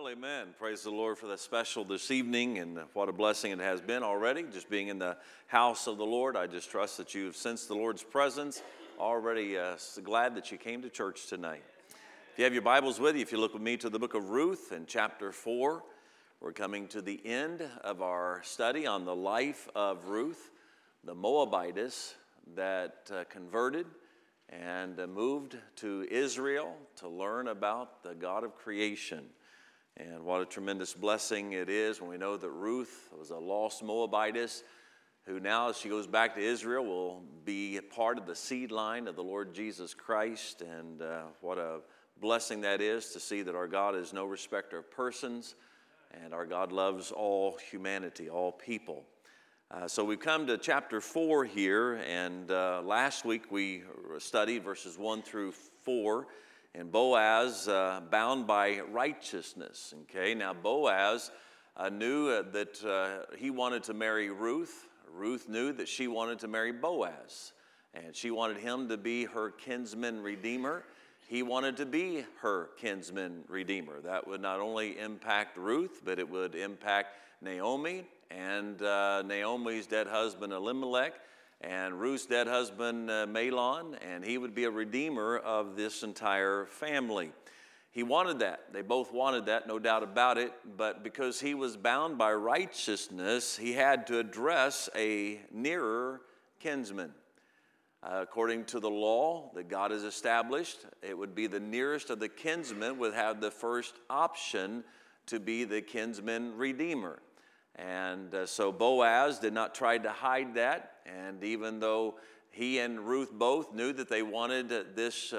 amen. Praise the Lord for that special this evening, and what a blessing it has been already, just being in the house of the Lord. I just trust that you've sensed the Lord's presence. Already glad that you came to church tonight. If you have your Bibles with you, if you look with me to the book of Ruth in chapter 4, we're coming to the end of our study on the life of Ruth, the Moabitess that converted and moved to Israel to learn about the God of creation. And what a tremendous blessing it is when we know that Ruth was a lost Moabitess who now, as she goes back to Israel, will be part of the seed line of the Lord Jesus Christ. And what a blessing that is to see that our God is no respecter of persons, and our God loves all humanity, all people. So we've come to chapter 4 here, and last week we studied verses 1 through 4, and Boaz bound by righteousness. Okay, now Boaz knew that he wanted to marry Ruth. Ruth knew that she wanted to marry Boaz, and she wanted him to be her kinsman redeemer. He wanted to be her kinsman redeemer. That would not only impact Ruth, but it would impact Naomi and Naomi's dead husband Elimelech, and Ruth's dead husband Mahlon, and he would be a redeemer of this entire family. He wanted that. They both wanted that, no doubt about it, but because he was bound by righteousness, he had to address a nearer kinsman. According to the law that God has established, it would be the nearest of the kinsmen would have the first option to be the kinsman redeemer. And so Boaz did not try to hide that, and even though he and Ruth both knew that they wanted this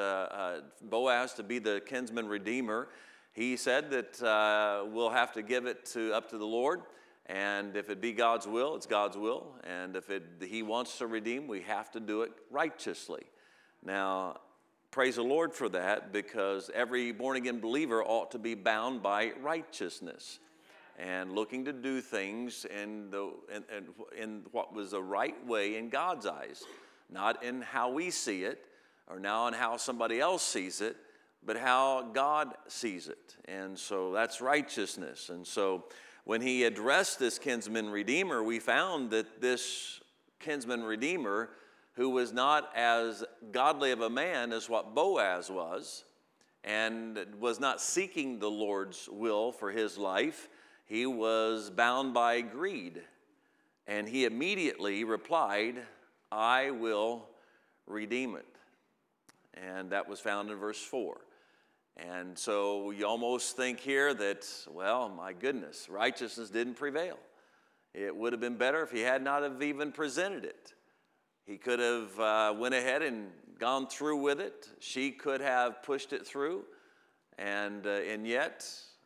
Boaz to be the kinsman redeemer, he said that we'll have to give it up to the Lord, and if it be God's will, it's God's will, and if he wants to redeem, we have to do it righteously. Now, praise the Lord for that, because every born-again believer ought to be bound by righteousness and looking to do things in what was the right way in God's eyes, not in how we see it or now in how somebody else sees it, but how God sees it. And so that's righteousness. And so when he addressed this kinsman redeemer, we found that this kinsman redeemer, who was not as godly of a man as what Boaz was, and was not seeking the Lord's will for his life, he was bound by greed. And he immediately replied, I will redeem it. And that was found in verse 4. And so you almost think here that, well, my goodness, righteousness didn't prevail. It would have been better if he had not have even presented it. He could have went ahead and gone through with it. She could have pushed it through. And yet,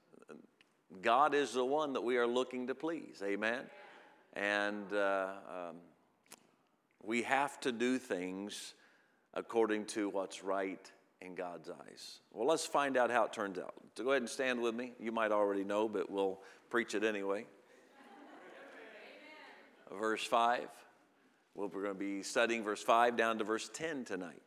God is the one that we are looking to please. Amen? And we have to do things according to what's right in God's eyes. Well, let's find out how it turns out. So go ahead and stand with me. You might already know, but we'll preach it anyway. Verse 5. Well, we're going to be studying verse 5 down to verse 10 tonight.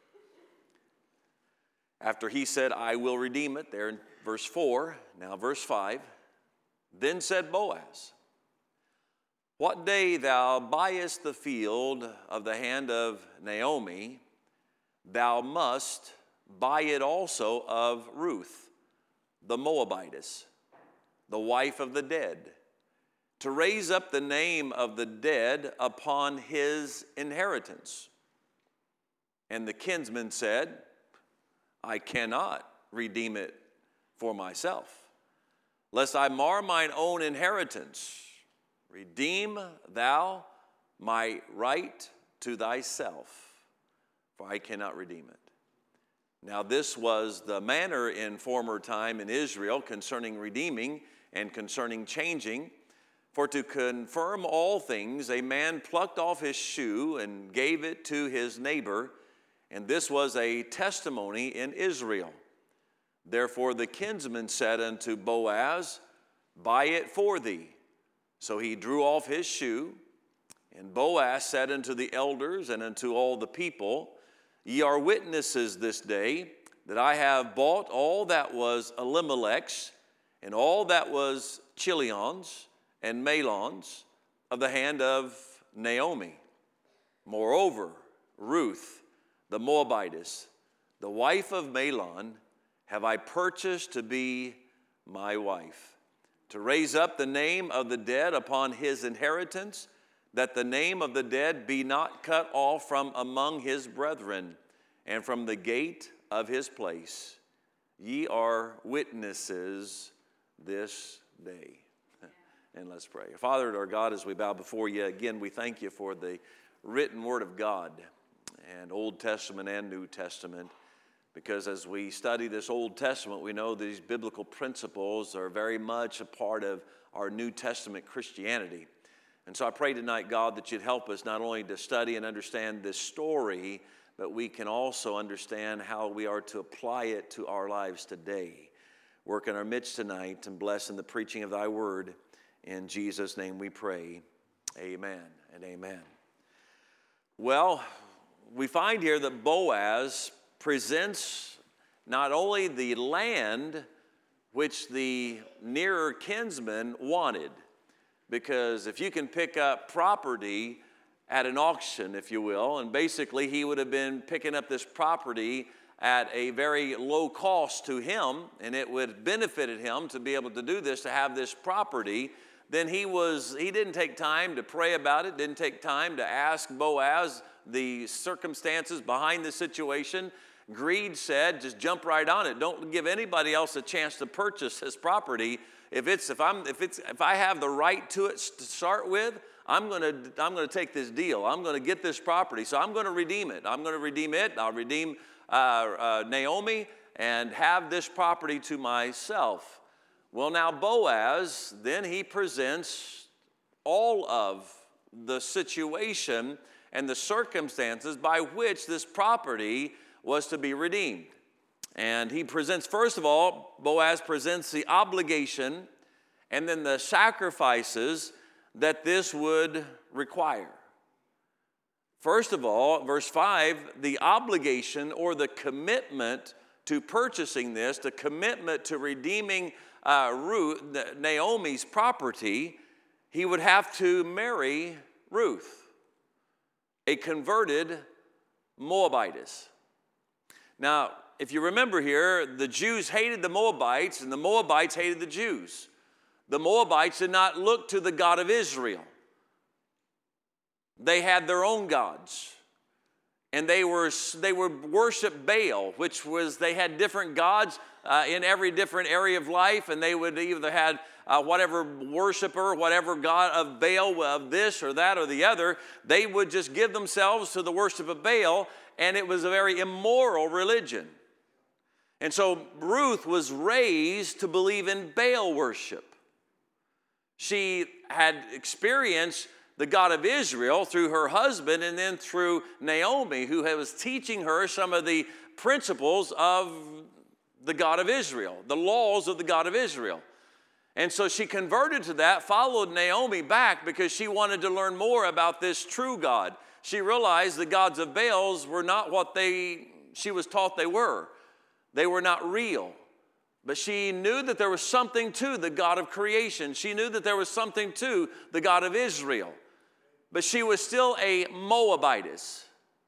After he said, I will redeem it, there in verse 4, now verse 5, then said Boaz, what day thou buyest the field of the hand of Naomi, thou must buy it also of Ruth, the Moabitess, the wife of the dead, to raise up the name of the dead upon his inheritance. And the kinsman said, I cannot redeem it for myself, lest I mar mine own inheritance. Redeem thou my right to thyself, for I cannot redeem it. Now this was the manner in former time in Israel concerning redeeming and concerning changing. For to confirm all things, a man plucked off his shoe and gave it to his neighbor, and this was a testimony in Israel. Therefore the kinsman said unto Boaz, buy it for thee. So he drew off his shoe, and Boaz said unto the elders and unto all the people, ye are witnesses this day that I have bought all that was Elimelech's, and all that was Chilion's and Mahlon's of the hand of Naomi. Moreover, Ruth, the Moabitess, the wife of Mahlon, have I purchased to be my wife, to raise up the name of the dead upon his inheritance, that the name of the dead be not cut off from among his brethren, and from the gate of his place. Ye are witnesses this day. And let's pray. Father, our God, as we bow before you again, we thank you for the written word of God, and Old Testament and New Testament, because as we study this Old Testament, we know these biblical principles are very much a part of our New Testament Christianity. And so I pray tonight, God, that you'd help us not only to study and understand this story, but we can also understand how we are to apply it to our lives today. Work in our midst tonight and bless in the preaching of thy word. In Jesus' name we pray, amen and amen. Well, we find here that Boaz presents not only the land which the nearer kinsman wanted, because if you can pick up property at an auction, if you will, and basically he would have been picking up this property at a very low cost to him, and it would have benefited him to be able to do this, to have this property, then he didn't take time to pray about it, didn't take time to ask Boaz the circumstances behind the situation. Greed said, just jump right on it. Don't give anybody else a chance to purchase this property. If I have the right to it to start with, I'm going to take this deal. I'm going to get this property, so I'm going to redeem it. I'm going to redeem it. I'll redeem Naomi and have this property to myself. Well, now Boaz, then he presents all of the situation and the circumstances by which this property was to be redeemed. And he presents, first of all, Boaz presents the obligation and then the sacrifices that this would require. First of all, verse 5, the obligation or the commitment to purchasing this, the commitment to redeeming Ruth, Naomi's property, he would have to marry Ruth, a converted Moabitess. Now, if you remember here, the Jews hated the Moabites and the Moabites hated the Jews. The Moabites did not look to the God of Israel. They had their own gods. And they would worship Baal, which was, they had different gods in every different area of life, and they would either had whatever worshiper, whatever god of Baal, of this or that or the other, they would just give themselves to the worship of Baal, and it was a very immoral religion. And so Ruth was raised to believe in Baal worship. She had experienced the God of Israel through her husband and then through Naomi, who was teaching her some of the principles of the God of Israel, the laws of the God of Israel. And so she converted to that, followed Naomi back because she wanted to learn more about this true God. She realized the gods of Baals were not what she was taught they were. They were not real. But she knew that there was something to the God of creation. She knew that there was something to the God of Israel. But she was still a Moabitess.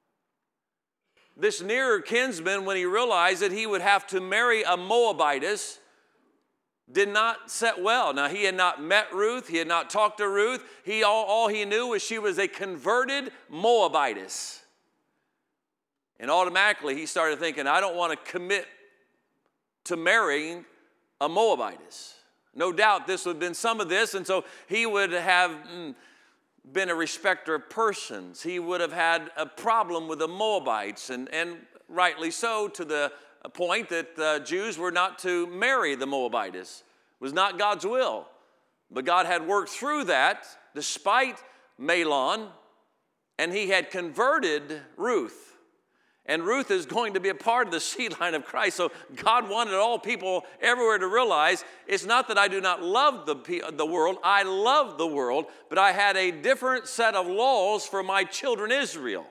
This nearer kinsman, when he realized that he would have to marry a Moabitess, did not set well. Now, he had not met Ruth. He had not talked to Ruth. All he knew was she was a converted Moabitess. And automatically he started thinking, I don't want to commit to marrying a Moabitess. No doubt this would have been some of this, and so he would have been a respecter of persons. He would have had a problem with the Moabites, and rightly so, to the point that the Jews were not to marry the Moabitess. It was not God's will. But God had worked through that despite Mahlon, and he had converted Ruth. And Ruth is going to be a part of the seed line of Christ. So God wanted all people everywhere to realize it's not that I do not love the world. I love the world, but I had a different set of laws for my children Israel.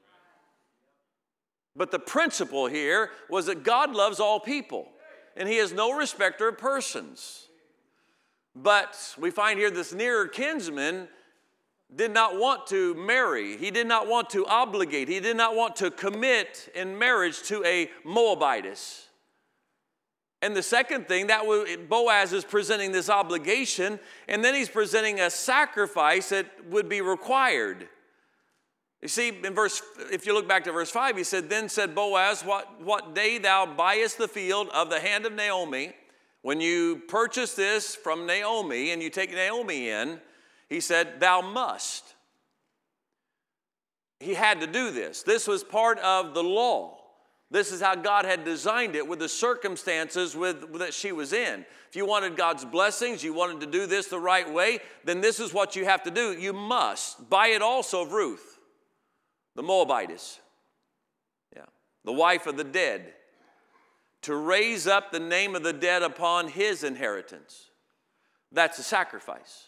But the principle here was that God loves all people, and he is no respecter of persons. But we find here this nearer kinsman did not want to marry. He did not want to obligate. He did not want to commit in marriage to a Moabitess. And the second thing, Boaz is presenting this obligation, and then he's presenting a sacrifice that would be required. You see, if you look back to verse 5, he said, "Then said Boaz, what day thou buyest the field of the hand of Naomi, when you purchase this from Naomi and you take Naomi in," he said, "thou must." He had to do this. This was part of the law. This is how God had designed it with the circumstances that she was in. If you wanted God's blessings, you wanted to do this the right way, then this is what you have to do. You must buy it also of Ruth, the Moabitess, the wife of the dead, to raise up the name of the dead upon his inheritance. That's a sacrifice.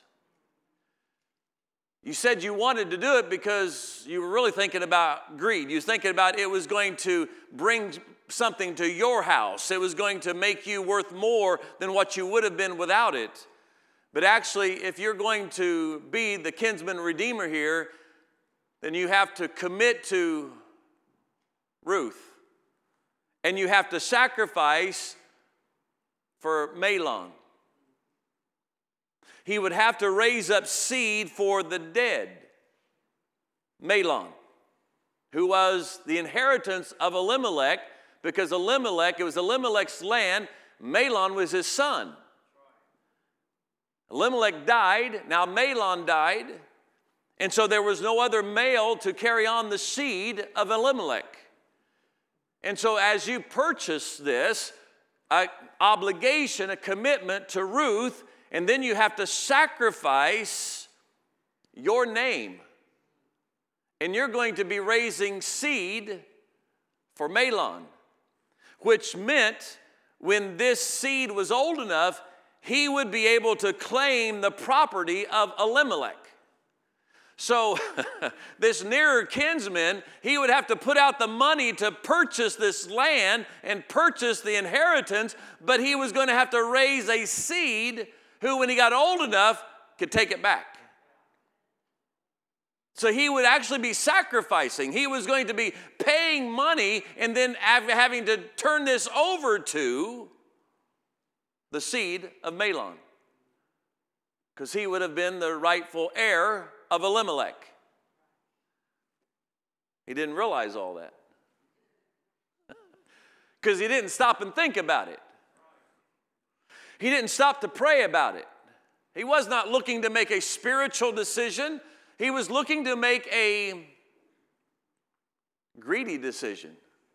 You said you wanted to do it because you were really thinking about greed. You were thinking about it was going to bring something to your house. It was going to make you worth more than what you would have been without it. But actually, if you're going to be the kinsman redeemer here, then you have to commit to Ruth. And you have to sacrifice for Mahlon. He would have to raise up seed for the dead. Mahlon, who was the inheritance of Elimelech, because it was Elimelech's land. Mahlon was his son. Elimelech died, now Mahlon died, and so there was no other male to carry on the seed of Elimelech. And so as you purchase this, an obligation, a commitment to Ruth, and then you have to sacrifice your name. And you're going to be raising seed for Mahlon, which meant when this seed was old enough, he would be able to claim the property of Elimelech. So this nearer kinsman, he would have to put out the money to purchase this land and purchase the inheritance, but he was going to have to raise a seed who, when he got old enough, could take it back. So he would actually be sacrificing. He was going to be paying money and then having to turn this over to the seed of Mahlon, because he would have been the rightful heir of Elimelech. He didn't realize all that because he didn't stop and think about it. He didn't stop to pray about it. He was not looking to make a spiritual decision. He was looking to make a greedy decision.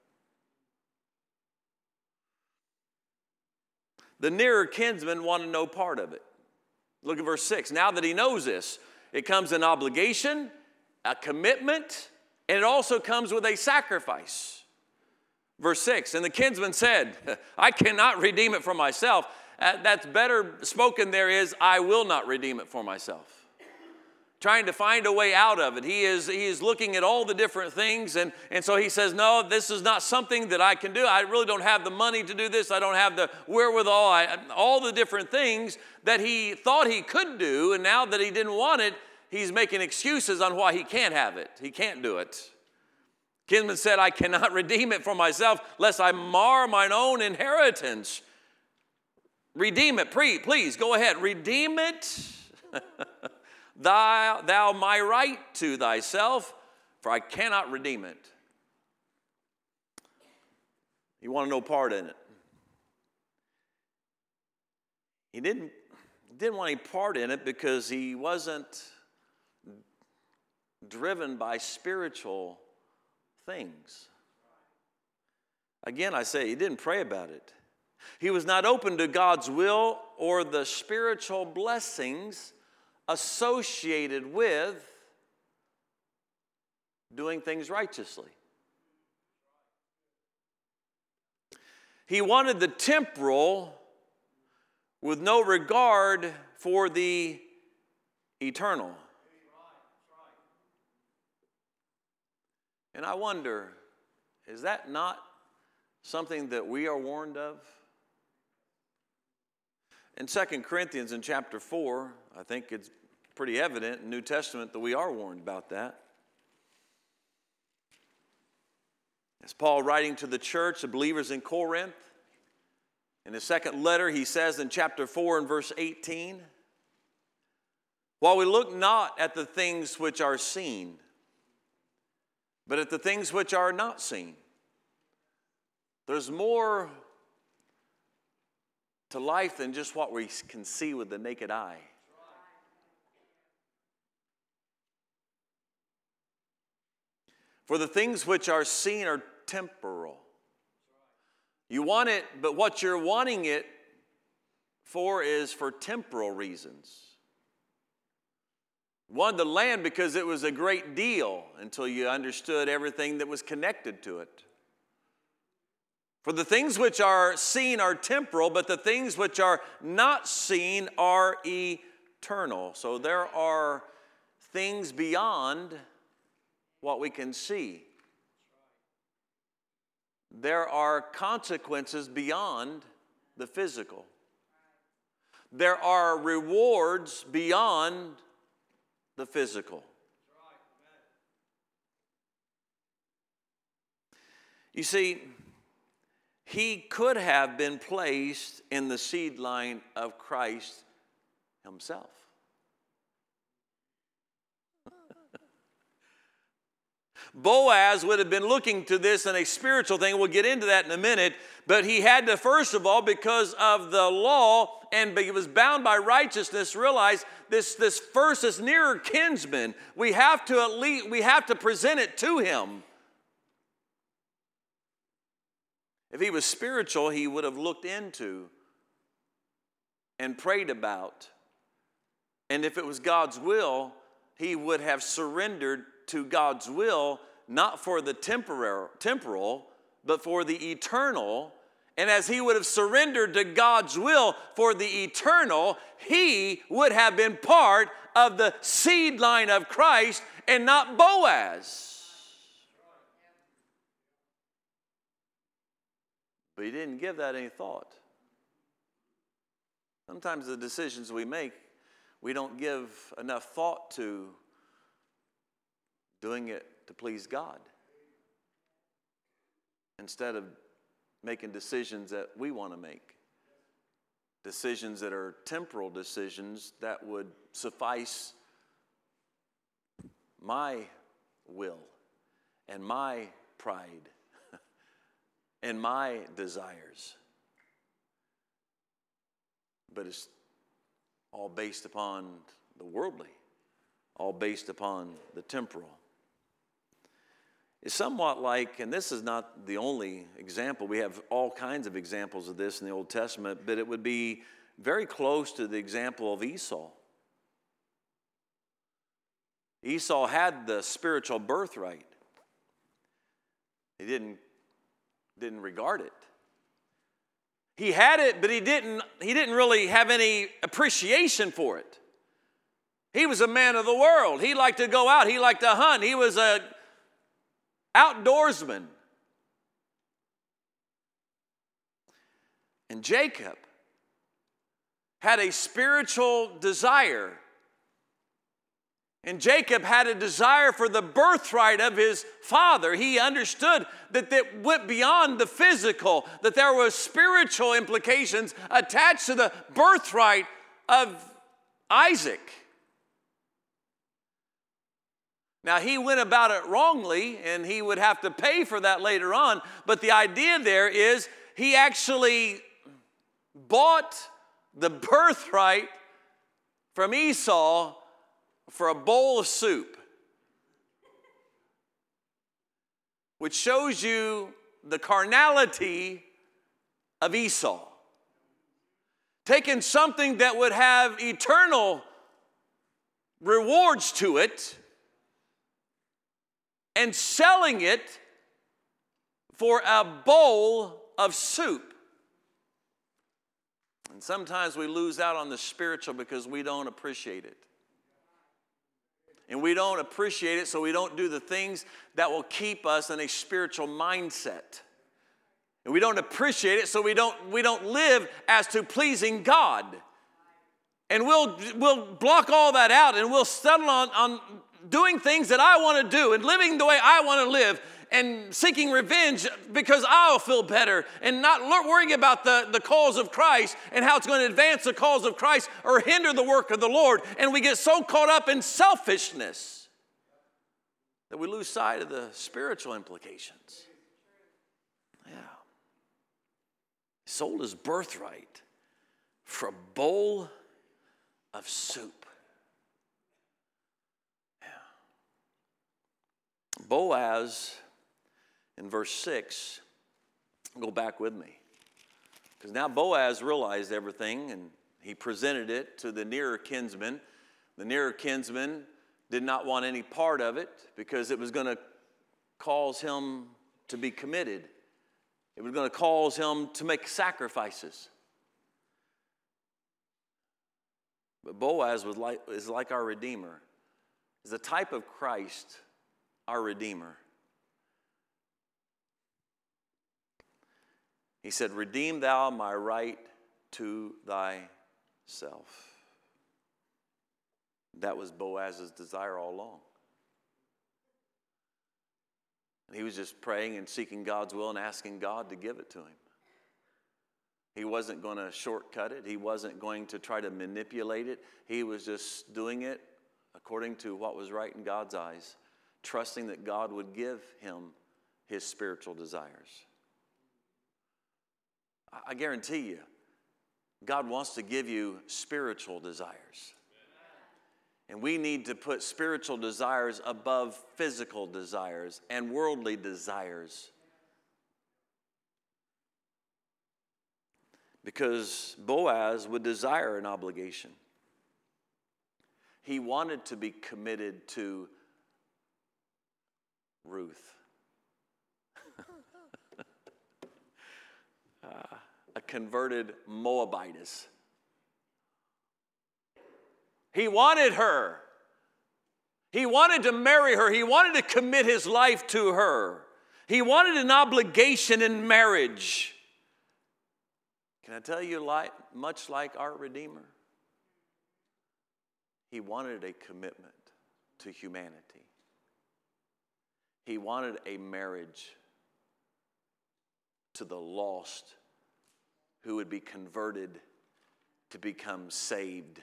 The nearer kinsman wanted no part of it. Look at verse 6. Now that he knows this, it comes an obligation, a commitment, and it also comes with a sacrifice. Verse 6, and the kinsman said, I cannot redeem it for myself. That's better spoken there is, I will not redeem it for myself. Trying to find a way out of it. He is looking at all the different things, and so he says, no, this is not something that I can do. I really don't have the money to do this. I don't have the wherewithal. All the different things that he thought he could do, and now that he didn't want it, he's making excuses on why he can't have it. He can't do it. Kinsman said, I cannot redeem it for myself, lest I mar mine own inheritance. Redeem it, please, go ahead. Redeem it, thou my right to thyself, for I cannot redeem it. You want no part in it. He didn't want any part in it because he wasn't driven by spiritual things. Again, I say, he didn't pray about it. He was not open to God's will or the spiritual blessings associated with doing things righteously. He wanted the temporal with no regard for the eternal. And I wonder, is that not something that we are warned of? In 2 Corinthians in chapter 4, I think it's pretty evident in the New Testament that we are warned about that. As Paul writing to the church, the believers in Corinth, in his second letter, he says in chapter 4 and verse 18, while we look not at the things which are seen, but at the things which are not seen. There's more to life than just what we can see with the naked eye. For the things which are seen are temporal. You want it, but what you're wanting it for is for temporal reasons. You wanted the land because it was a great deal until you understood everything that was connected to it. For the things which are seen are temporal, but the things which are not seen are eternal. So there are things beyond what we can see. There are consequences beyond the physical. There are rewards beyond the physical. You see, he could have been placed in the seed line of Christ himself. Boaz would have been looking to this in a spiritual thing. We'll get into that in a minute. But he had to, first of all, because of the law, and he was bound by righteousness, realize this first is nearer kinsman. We have to present it to him. If he was spiritual, he would have looked into and prayed about. And if it was God's will, he would have surrendered to God's will, not for the temporal, but for the eternal. And as he would have surrendered to God's will for the eternal, he would have been part of the seed line of Christ and not Boaz. But he didn't give that any thought. Sometimes the decisions we make, we don't give enough thought to doing it to please God, instead of making decisions that we want to make. Decisions that are temporal decisions that would suffice my will and my pride and my desires. But it's all based upon the worldly, all based upon the temporal. It's somewhat like, and this is not the only example, we have all kinds of examples of this in the Old Testament, but it would be very close to the example of Esau. Esau had the spiritual birthright. He didn't regard it. He had it, but he didn't really have any appreciation for it. He was a man of the world. He liked to go out. He liked to hunt. He was a outdoorsman. And Jacob had a spiritual desire. And Jacob had a desire for the birthright of his father. He understood that it went beyond the physical, that there were spiritual implications attached to the birthright of Isaac. Now, he went about it wrongly, and he would have to pay for that later on. But the idea there is he actually bought the birthright from Esau for a bowl of soup, which shows you the carnality of Esau. Taking something that would have eternal rewards to it and selling it for a bowl of soup. And sometimes we lose out on the spiritual because we don't appreciate it. And we don't appreciate it, so we don't do the things that will keep us in a spiritual mindset. And we don't appreciate it, so we don't live as to pleasing God. And we'll block all that out, and we'll settle on doing things that I want to do and living the way I want to live and seeking revenge because I'll feel better and not worrying about the cause of Christ and how it's going to advance the cause of Christ or hinder the work of the Lord. And we get so caught up in selfishness that we lose sight of the spiritual implications. Yeah. He sold his birthright for a bowl of soup. Yeah. Boaz, in verse 6, go back with me. Because now Boaz realized everything, and he presented it to the nearer kinsman. The nearer kinsman did not want any part of it because it was going to cause him to be committed. It was going to cause him to make sacrifices. But Boaz is like our Redeemer. Is a type of Christ, our Redeemer. He said, redeem thou my right to thyself. That was Boaz's desire all along. And he was just praying and seeking God's will and asking God to give it to him. He wasn't going to shortcut it. He wasn't going to try to manipulate it. He was just doing it according to what was right in God's eyes, trusting that God would give him his spiritual desires. I guarantee you, God wants to give you spiritual desires. And we need to put spiritual desires above physical desires and worldly desires. Because Boaz would desire an obligation. He wanted to be committed to Ruth. A converted Moabitess. He wanted her. He wanted to marry her. He wanted to commit his life to her. He wanted an obligation in marriage. Can I tell you, much like our Redeemer, he wanted a commitment to humanity. He wanted a marriage to the lost who would be converted to become saved.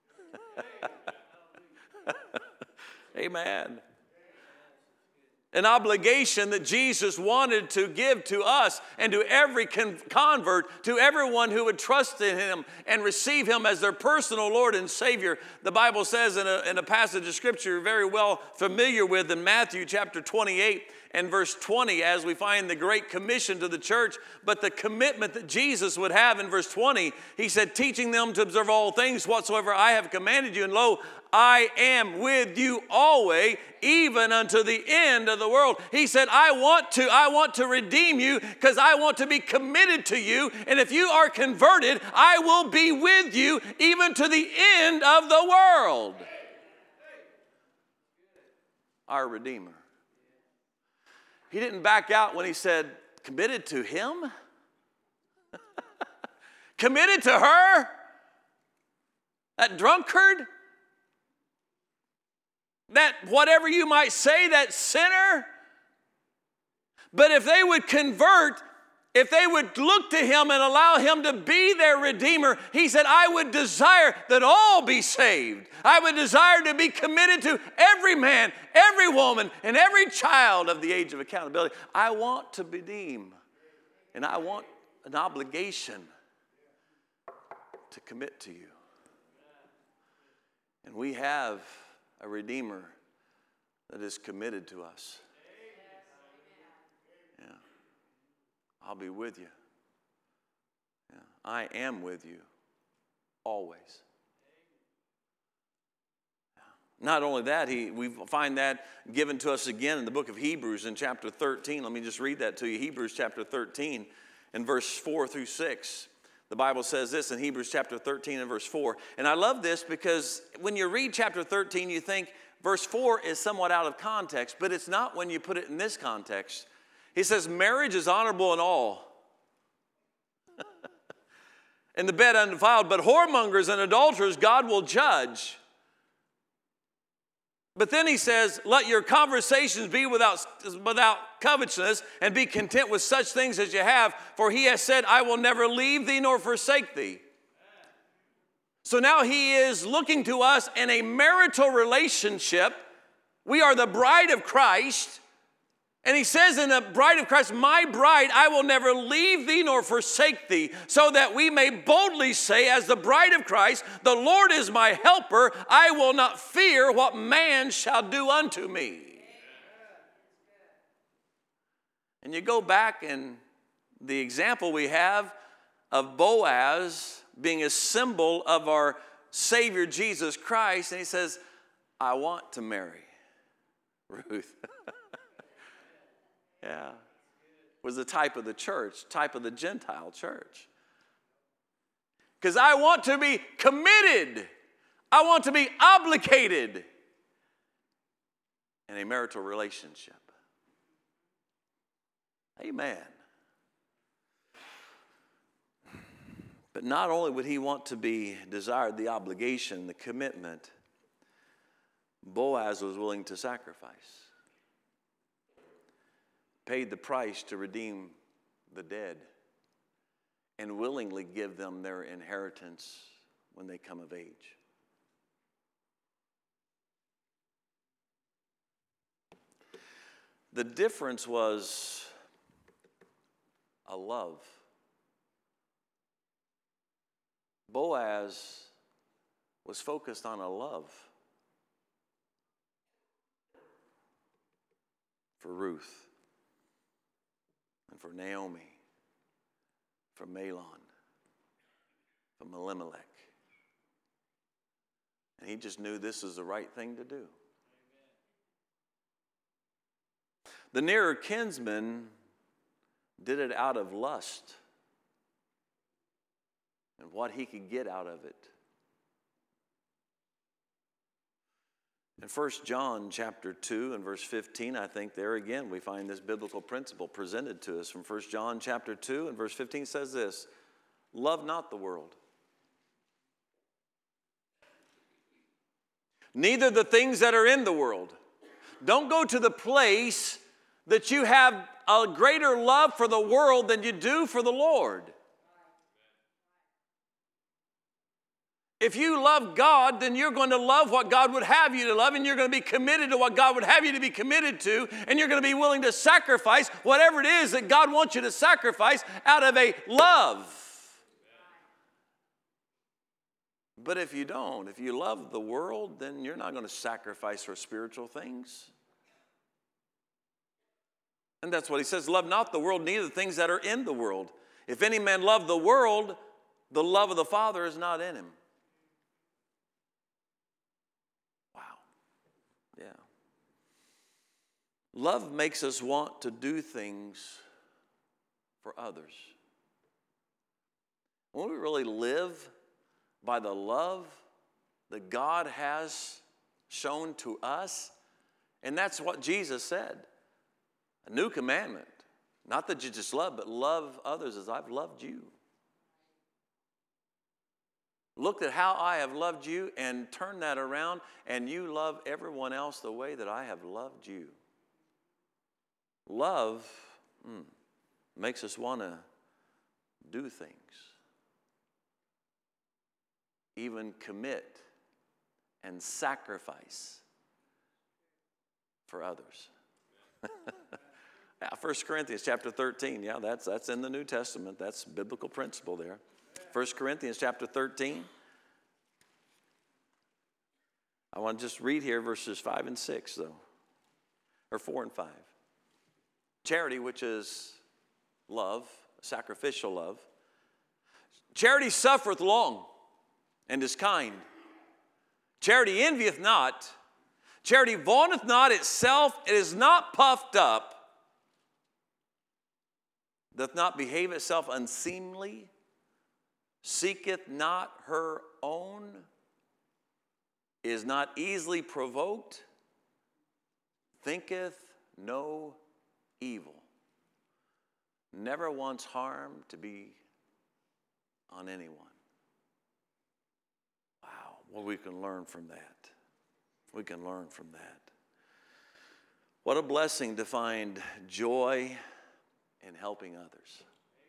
Amen. An obligation that Jesus wanted to give to us and to every convert, to everyone who would trust in him and receive him as their personal Lord and Savior. The Bible says in a passage of Scripture you're very well familiar with in Matthew chapter 28 and verse 20, as we find the Great Commission to the church, but the commitment that Jesus would have in verse 20, he said, teaching them to observe all things whatsoever I have commanded you, and lo, I am with you always, even unto the end of the world. He said, I want to redeem you because I want to be committed to you. And if you are converted, I will be with you even to the end of the world. Our Redeemer. He didn't back out when he said, committed to him? Committed to her? That drunkard? That whatever you might say, that sinner? But if they would convert, if they would look to him and allow him to be their Redeemer, he said, I would desire that all be saved. I would desire to be committed to every man, every woman, and every child of the age of accountability. I want to redeem, and I want an obligation to commit to you. And we have a Redeemer that is committed to us. Yeah. I'll be with you. Yeah. I am with you always. Yeah. Not only that, we find that given to us again in the book of Hebrews in chapter 13. Let me just read that to you. Hebrews chapter 13 and verse 4 through 6. The Bible says this in Hebrews chapter 13 and verse 4. And I love this because when you read chapter 13, you think verse 4 is somewhat out of context, but it's not when you put it in this context. He says, marriage is honorable in all. and the bed undefiled, but whoremongers and adulterers God will judge. But then he says, let your conversations be without covetousness, and be content with such things as you have, for he has said, I will never leave thee nor forsake thee. So now he is looking to us in a marital relationship. We are the bride of Christ. And he says in the bride of Christ, my bride, I will never leave thee nor forsake thee, so that we may boldly say, as the bride of Christ, the Lord is my helper. I will not fear what man shall do unto me. And you go back and the example we have of Boaz being a symbol of our Savior Jesus Christ, and he says, I want to marry Ruth. Yeah, was the type of the church, type of the Gentile church. Because I want to be committed. I want to be obligated in a marital relationship. Amen. But not only would he want to be desired the obligation, the commitment, Boaz was willing to sacrifice. Paid the price to redeem the dead and willingly give them their inheritance when they come of age. The difference was a love. Boaz was focused on a love for Ruth. And for Naomi, for Mahlon, for Elimelech. And he just knew this is the right thing to do. Amen. The nearer kinsman did it out of lust and what he could get out of it. In 1 John chapter 2 and verse 15, I think there again we find this biblical principle presented to us. From 1 John chapter 2 and verse 15 says this, love not the world, neither the things that are in the world. Don't go to the place that you have a greater love for the world than you do for the Lord. If you love God, then you're going to love what God would have you to love, and you're going to be committed to what God would have you to be committed to, and you're going to be willing to sacrifice whatever it is that God wants you to sacrifice out of a love. But if you don't, if you love the world, then you're not going to sacrifice for spiritual things. And that's what he says, love not the world, neither the things that are in the world. If any man love the world, the love of the Father is not in him. Yeah. Love makes us want to do things for others. When we really live by the love that God has shown to us, and that's what Jesus said, a new commandment. Not that you just love, but love others as I've loved you. Look at how I have loved you and turn that around, and you love everyone else the way that I have loved you. Love makes us want to do things, even commit and sacrifice for others. 1 Corinthians chapter 13, that's in the New Testament. That's biblical principle there. 1 Corinthians chapter 13. I want to just read here verses 5 and 6, though. Or 4 and 5. Charity, which is love, sacrificial love. Charity suffereth long and is kind. Charity envieth not. Charity vaunteth not itself. It is not puffed up. Doth not behave itself unseemly. Seeketh not her own, is not easily provoked, thinketh no evil, never wants harm to be on anyone. Well, we can learn from that. We can learn from that. What a blessing to find joy in helping others.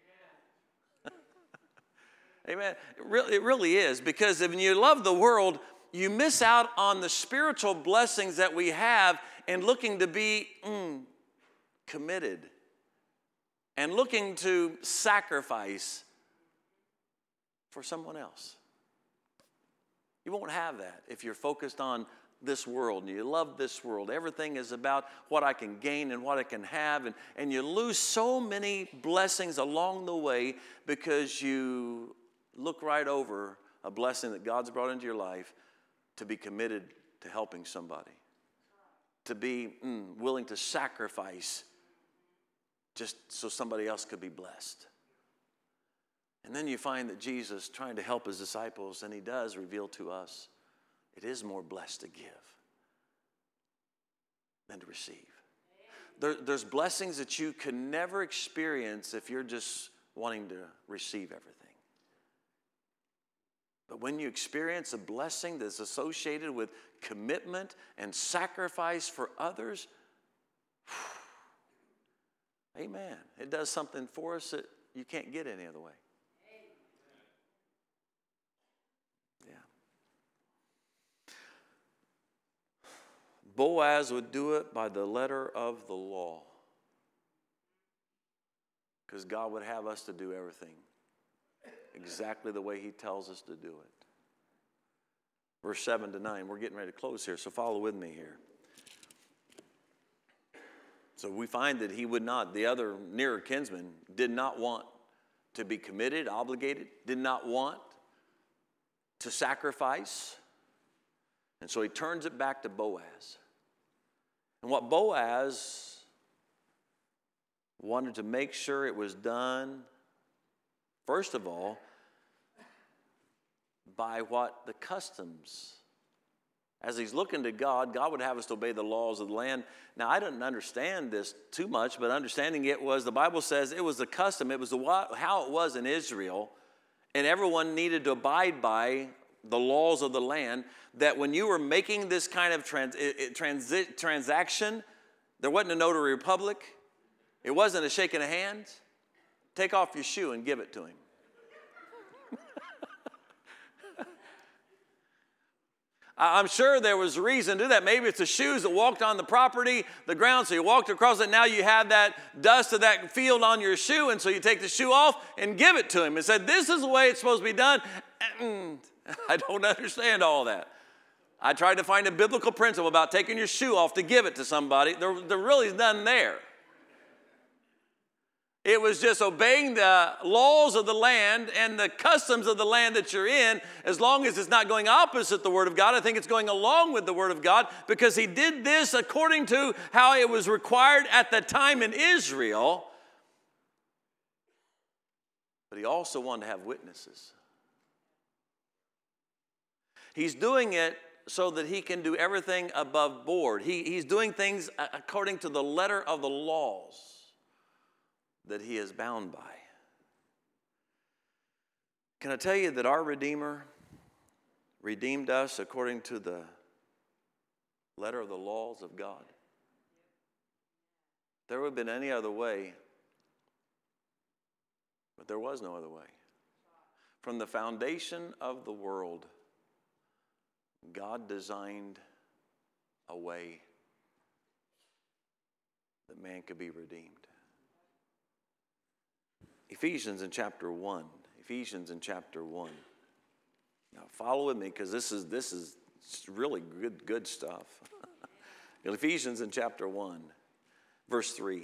Amen. It really is, because if you love the world, you miss out on the spiritual blessings that we have in looking to be committed and looking to sacrifice for someone else. You won't have that if you're focused on this world and you love this world. Everything is about what I can gain and what I can have, and you lose so many blessings along the way because you look right over a blessing that God's brought into your life to be committed to helping somebody, to be willing to sacrifice just so somebody else could be blessed. And then you find that Jesus, trying to help his disciples, and he does reveal to us, it is more blessed to give than to receive. There's blessings that you can never experience if you're just wanting to receive everything. But when you experience a blessing that's associated with commitment and sacrifice for others, amen, it does something for us that you can't get any other way. Yeah. Boaz would do it by the letter of the law, because God would have us to do everything exactly the way he tells us to do it. Verse 7 to 9. We're getting ready to close here, so follow with me here. So we find that he would not, the other nearer kinsman, did not want to be committed, obligated, did not want to sacrifice. And so he turns it back to Boaz. And what Boaz wanted to make sure it was done, first of all, by what the customs. As he's looking to God, God would have us to obey the laws of the land. Now, I didn't understand this too much, but understanding it was, the Bible says it was the custom. It was how it was in Israel, and everyone needed to abide by the laws of the land, that when you were making this kind of transaction, there wasn't a notary public. It wasn't a shaking of hands. Take off your shoe and give it to him. I'm sure there was reason to do that. Maybe it's the shoes that walked on the property, the ground, so you walked across it. Now you have that dust of that field on your shoe, and so you take the shoe off and give it to him and said, this is the way it's supposed to be done. I don't understand all that. I tried to find a biblical principle about taking your shoe off to give it to somebody. There really is none there. It was just obeying the laws of the land and the customs of the land that you're in, as long as it's not going opposite the Word of God. I think it's going along with the Word of God, because he did this according to how it was required at the time in Israel. But he also wanted to have witnesses. He's doing it so that he can do everything above board. He's doing things according to the letter of the laws that he is bound by. Can I tell you that our Redeemer redeemed us according to the letter of the laws of God? There would have been any other way, but there was no other way. From the foundation of the world, God designed a way that man could be redeemed. Ephesians in chapter 1. Ephesians in chapter 1. Now follow with me, because this is really good stuff. Ephesians in chapter 1, verse 3.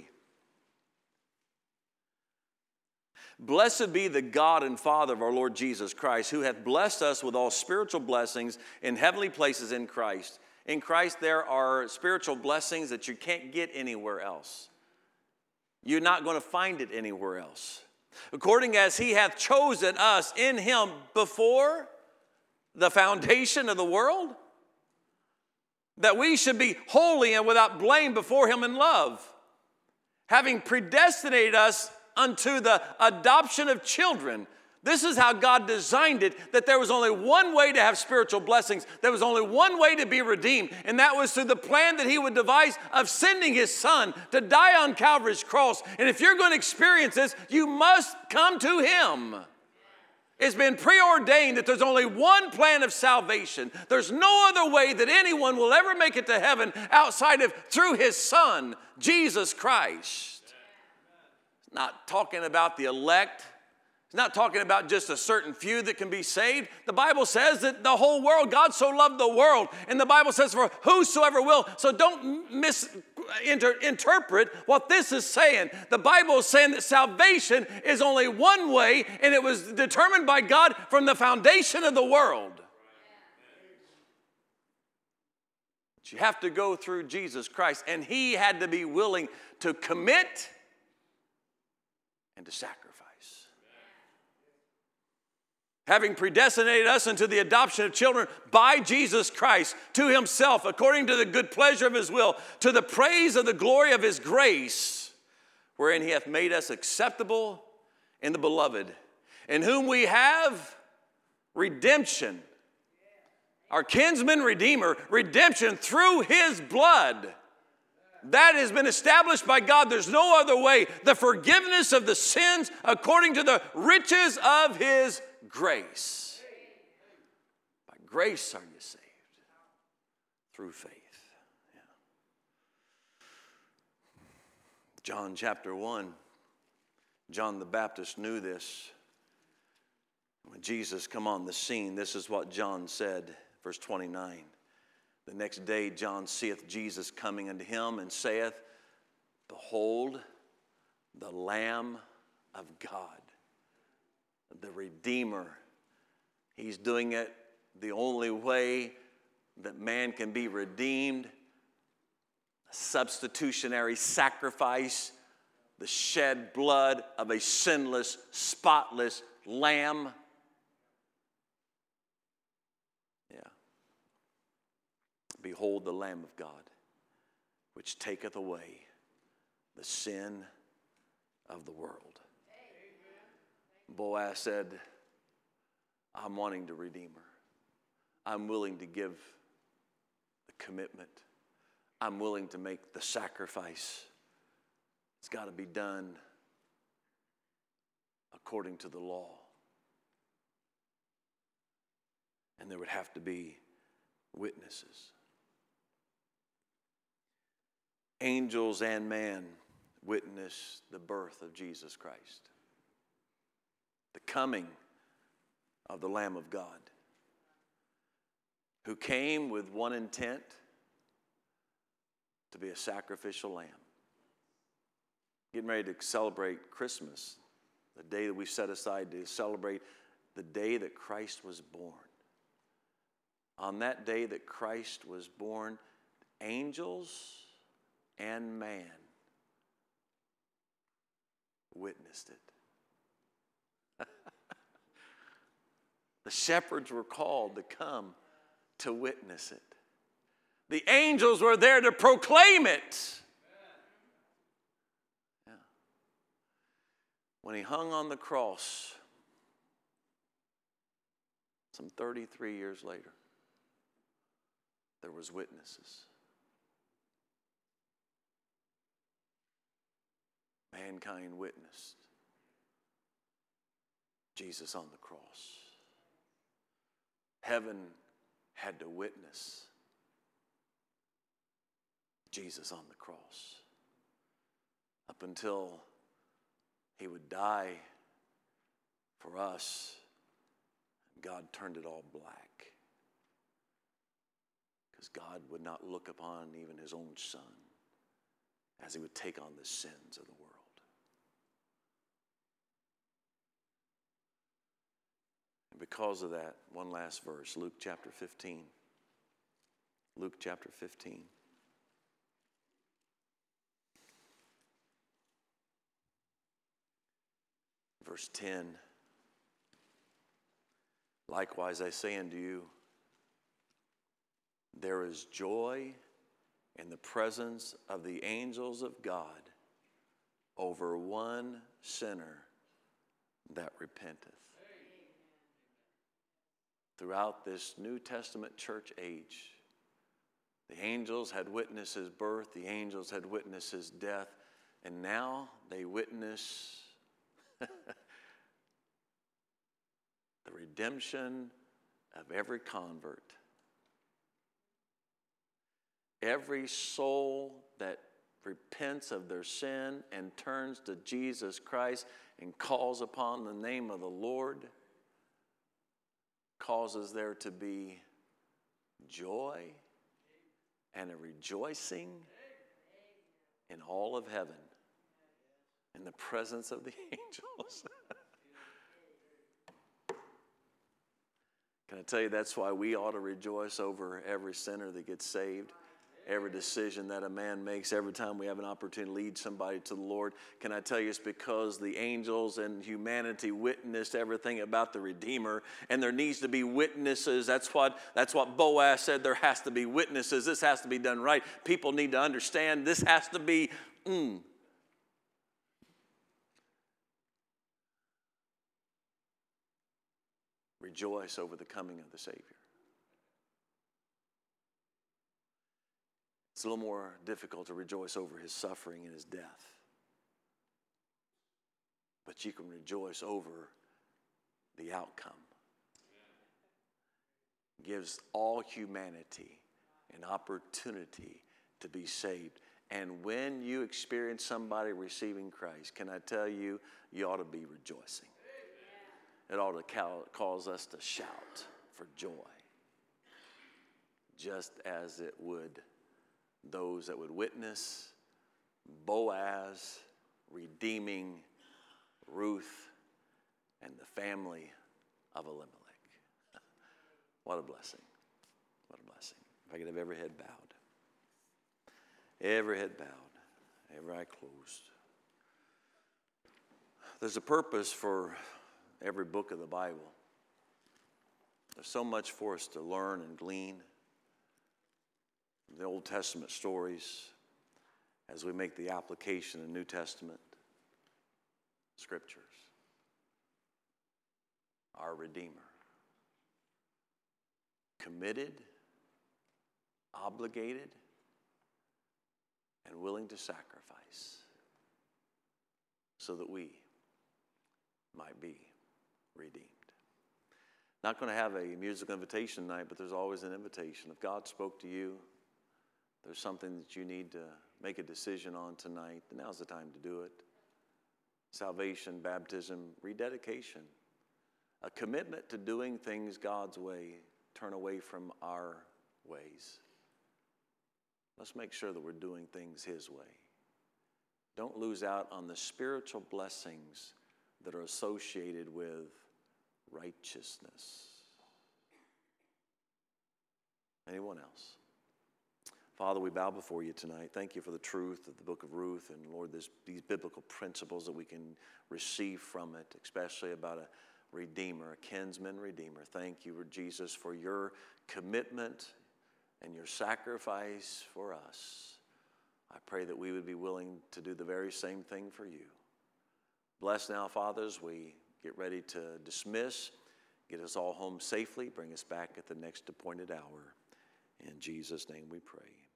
Blessed be the God and Father of our Lord Jesus Christ, who hath blessed us with all spiritual blessings in heavenly places in Christ. In Christ there are spiritual blessings that you can't get anywhere else. You're not going to find it anywhere else. According as he hath chosen us in him before the foundation of the world, that we should be holy and without blame before him in love, having predestinated us unto the adoption of children. This is how God designed it, that there was only one way to have spiritual blessings. There was only one way to be redeemed, and that was through the plan that he would devise of sending his son to die on Calvary's cross. And if you're going to experience this, you must come to him. It's been preordained that there's only one plan of salvation. There's no other way that anyone will ever make it to heaven outside of through his son, Jesus Christ. It's not talking about the elect. It's not talking about just a certain few that can be saved. The Bible says that the whole world, God so loved the world. And the Bible says for whosoever will. So don't misinterpret what this is saying. The Bible is saying that salvation is only one way, and it was determined by God from the foundation of the world. But you have to go through Jesus Christ, and he had to be willing to commit and to sacrifice. Having predestinated us into the adoption of children by Jesus Christ to himself, according to the good pleasure of his will, to the praise of the glory of his grace, wherein he hath made us acceptable in the beloved, in whom we have redemption, our kinsman redeemer, redemption through his blood. That has been established by God. There's no other way. The forgiveness of the sins according to the riches of his grace. By grace are you saved through faith. Yeah. John chapter 1, John the Baptist knew this. When Jesus come on the scene, this is what John said, verse 29. The next day John seeth Jesus coming unto him and saith, Behold, the Lamb of God, the Redeemer. He's doing it the only way that man can be redeemed. A substitutionary sacrifice, the shed blood of a sinless, spotless lamb. Yeah. Behold the Lamb of God, which taketh away the sin of the world. Boaz said, I'm wanting to redeem her. I'm willing to give the commitment. I'm willing to make the sacrifice. It's got to be done according to the law. And there would have to be witnesses. Angels and man witness the birth of Jesus Christ. The coming of the Lamb of God, who came with one intent, to be a sacrificial lamb. Getting ready to celebrate Christmas, the day that we set aside to celebrate the day that Christ was born. On that day that Christ was born, angels and man witnessed it. The shepherds were called to come to witness it. The angels were there to proclaim it. Yeah. When he hung on the cross, some 33 years later, there was witnesses. Mankind witnessed Jesus on the cross. Heaven had to witness Jesus on the cross up until he would die for us. God turned it all black because God would not look upon even his own son as he would take on the sins of the world. Because of that, one last verse, Luke chapter 15. Luke chapter 15. Verse 10. Likewise I say unto you, there is joy in the presence of the angels of God over one sinner that repenteth. throughout this New Testament church age. The angels had witnessed his birth, the angels had witnessed his death, and now they witness the redemption of every convert. Every soul that repents of their sin and turns to Jesus Christ and calls upon the name of the Lord causes there to be joy and a rejoicing in all of heaven in the presence of the angels. Can I tell you, that's why we ought to rejoice over every sinner that gets saved, every decision that a man makes, every time we have an opportunity to lead somebody to the Lord. Can I tell you, it's because the angels and humanity witnessed everything about the Redeemer, and there needs to be witnesses. That's what Boaz said. There has to be witnesses. This has to be done right. People need to understand this has to be Rejoice over the coming of the Savior. It's a little more difficult to rejoice over his suffering and his death. But you can rejoice over the outcome. It gives all humanity an opportunity to be saved. And when you experience somebody receiving Christ, can I tell you, you ought to be rejoicing. It ought to cause us to shout for joy, just as it would those that would witness Boaz redeeming Ruth and the family of Elimelech. What a blessing. What a blessing. If I could have every head bowed. Every head bowed. Every eye closed. There's a purpose for every book of the Bible. There's so much for us to learn and glean. The Old Testament stories as we make the application of New Testament scriptures. Our Redeemer. Committed, obligated, and willing to sacrifice so that we might be redeemed. Not going to have a musical invitation tonight, but there's always an invitation. If God spoke to you, there's something that you need to make a decision on tonight, then now's the time to do it. Salvation, baptism, rededication. A commitment to doing things God's way, turn away from our ways. Let's make sure that we're doing things His way. Don't lose out on the spiritual blessings that are associated with righteousness. Anyone else? Father, we bow before you tonight. Thank you for the truth of the book of Ruth, and Lord, these biblical principles that we can receive from it, especially about a redeemer, a kinsman redeemer. Thank you, Lord Jesus, for your commitment and your sacrifice for us. I pray that we would be willing to do the very same thing for you. Bless now, Father, as we get ready to dismiss. Get us all home safely. Bring us back at the next appointed hour. In Jesus' name we pray.